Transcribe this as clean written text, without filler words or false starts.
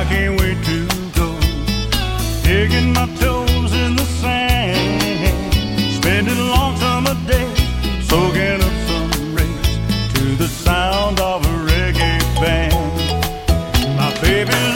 can't wait to go, digging my toes in the sand, spending long summer days, soaking up some rays to the sound of a reggae band. My baby's